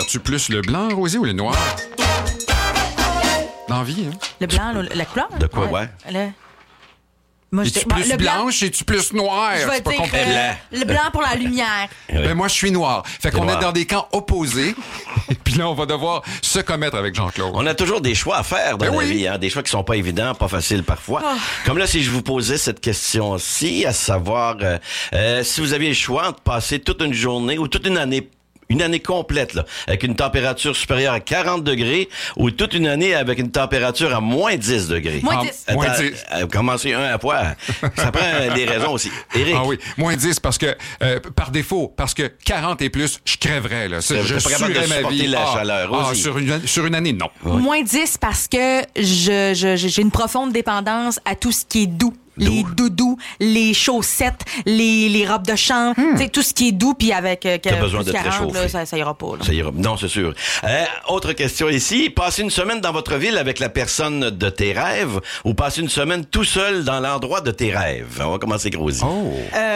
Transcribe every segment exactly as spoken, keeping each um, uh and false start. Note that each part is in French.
préfères-tu plus le blanc, Rosie, ou le noir? L'envie, hein? Le blanc, le- la couleur? De quoi, ouais? Le... Moi, Es-tu j'étais- bon, plus le blanc, blanche, es-tu plus noire? je vais C'est pas dire compliqué. euh, le blanc pour la lumière. Ben moi, je suis noir. Fait qu'on noir. est dans des camps opposés. Et puis là, on va devoir se commettre avec Jean-Claude. On a toujours des choix à faire dans Ben la oui. vie, hein? Des choix qui sont pas évidents, pas faciles parfois. Oh. Comme là, si je vous posais cette question-ci, à savoir euh, euh, si vous aviez le choix de passer toute une journée ou toute une année Une année complète, là, avec une température supérieure à quarante degrés ou toute une année avec une température à moins dix degrés. Moins Ah, dix. Attends, moins dix. euh, commencez un à la fois. Ça prend euh, des raisons aussi. Éric, Ah oui, moins dix parce que, euh, par défaut, parce que quarante et plus, je crèverais, là. Ça, T'es je pas capable de suerais ma supporter vie. la Ah, chaleur ah, aussi. sur, une, sur une année, non. Moins dix parce que je, je- j'ai une profonde dépendance à tout ce qui est doux. Les doudous, les chaussettes, les, les robes de chambre, tu sais, tout ce qui est doux, puis avec euh, que- T'as besoin plus de te quarante, réchauffer. là, ça, ça ira pas. Là. Ça ira. Non, c'est sûr. Euh, autre question ici. Passer une semaine dans votre ville avec la personne de tes rêves ou passer une semaine tout seul dans l'endroit de tes rêves? On va commencer, Rosie. Oh.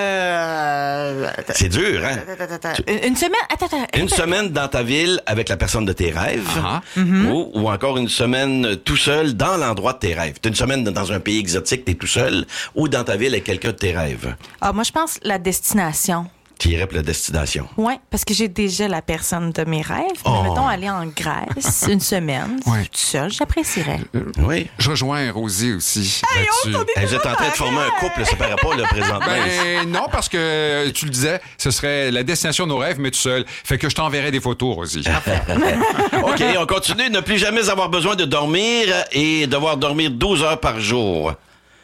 Euh... C'est dur, hein? attends, attends, attends. Une une semaine... Attends, attends. Une semaine dans ta ville avec la personne de tes rêves Ah. ou, ou encore une semaine tout seul dans l'endroit de tes rêves. T'es une semaine dans un pays exotique, t'es tout seul ou dans ta ville avec quelqu'un de tes rêves. Ah, moi, je pense la destination. Qui irait pour la destination. Oui, parce que j'ai déjà la personne de mes rêves. Mais Oh. mettons, aller en Grèce une semaine, Ouais. tout seul, j'apprécierais. Oui. Je rejoins Rosie aussi là-dessus. Hey, vous êtes en train de former un couple, ça paraît pas, là, présentement. Ben non, parce que tu le disais, ce serait la destination de nos rêves, mais tout seul. Fait que je t'enverrai des photos, Rosie. OK, on continue. Ne plus jamais avoir besoin de dormir et devoir dormir douze heures par jour.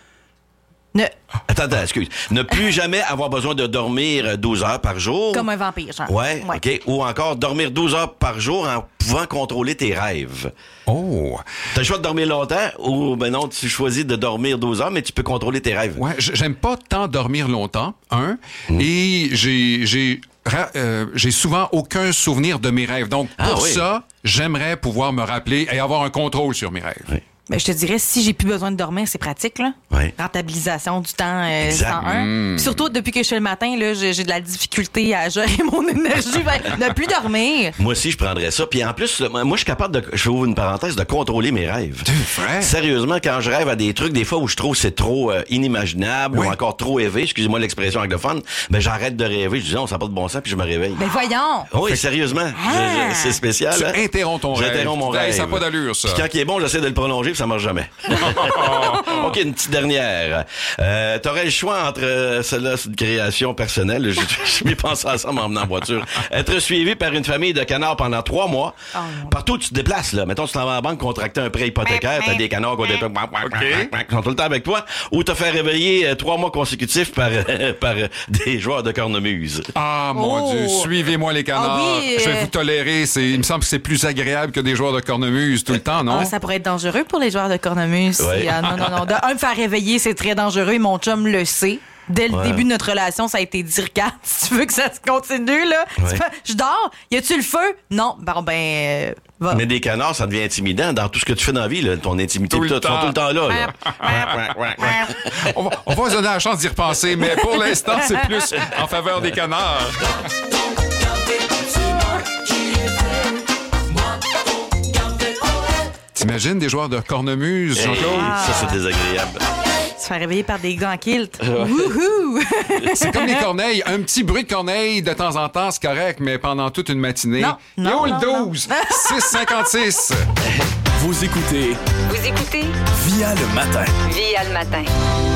Ne... Attends, attends, excuse. Ne plus jamais avoir besoin de dormir douze heures par jour. Comme un vampire, genre. Ouais, OK. Ou encore dormir douze heures par jour en pouvant contrôler tes rêves. Oh. T'as le choix de dormir longtemps ou, ben non, tu choisis de dormir douze heures, mais tu peux contrôler tes rêves. Ouais, j- j'aime pas tant dormir longtemps, un, et j'ai j'ai ra- euh, j'ai souvent aucun souvenir de mes rêves. Donc Ah pour oui. ça, j'aimerais pouvoir me rappeler et avoir un contrôle sur mes rêves. Oui. Ben, je te dirais, si j'ai plus besoin de dormir, c'est pratique, là. Oui. Rentabilisation du temps euh, Exact. cent un. Puis surtout, depuis que je fais le matin, là, j'ai, j'ai de la difficulté à gérer mon énergie. Ben, ne plus dormir. Moi aussi, je prendrais ça. Puis en plus, moi, je suis capable de, je ouvre une parenthèse, de contrôler mes rêves. C'est vrai? Sérieusement, quand je rêve à des trucs, des fois où je trouve que c'est trop euh, inimaginable Oui. ou encore trop élevé, excusez-moi l'expression anglophone, ben j'arrête de rêver. Je dis non, ça n'a pas de bon sens, puis je me réveille. Ben, voyons. Oui, sérieusement. Je- je- c'est spécial. Tu hein? interromps ton rêve. J'interromps mon Hey, rêve. ça n'a pas d'allure, ça. Puis quand il est bon, j'essaie de le prolonger, puis ça marche jamais. OK, une petite dernière. Euh, t'aurais le choix entre, euh, celle-là, c'est une création personnelle, je, je m'y pense ensemble en venant en voiture, être suivi par une famille de canards pendant trois mois, Oh non. partout où tu te déplaces, là. Mettons, tu t'en vas à la banque contracter un prêt hypothécaire, t'as des canards qui sont tout le temps avec toi, ou te faire réveiller euh, trois mois consécutifs par, euh, par euh, des joueurs de cornemuse. Ah, mon Oh. Dieu, suivez-moi les canards. Ah oui, Je vais euh, vous tolérer. C'est, il me semble que c'est plus agréable que des joueurs de cornemuse tout le temps, non? Ah, ça pourrait être dangereux pour les joueurs de cornemuse. Ouais. Si, ah, non, non, non. De un, me faire réveiller, c'est très dangereux. Mon chum le sait. Dès le Ouais. début de notre relation, ça a été dit, regarde, si tu veux que ça se continue, là, tu Ouais. fais, je dors, y a-tu le feu? Non, bon, ben, euh, va. Mais des canards, ça devient intimidant dans tout ce que tu fais dans la vie, là, ton intimité, Tout pis le tout, ils sont temps. tout le temps là. là. On va, on va se donner la chance d'y repenser, mais pour l'instant, c'est plus en faveur des canards. T'imagines des joueurs de cornemuse, Hey, Jean-Claude? ça, c'est désagréable. Se faire réveiller par des gars en kilt. Wouhou! C'est comme les corneilles. Un petit bruit de corneille de temps en temps, c'est correct, mais pendant toute une matinée. Non, non, Yo, le non, non. douze, six cinquante-six. Vous écoutez Vous écoutez Via le matin. Via le matin.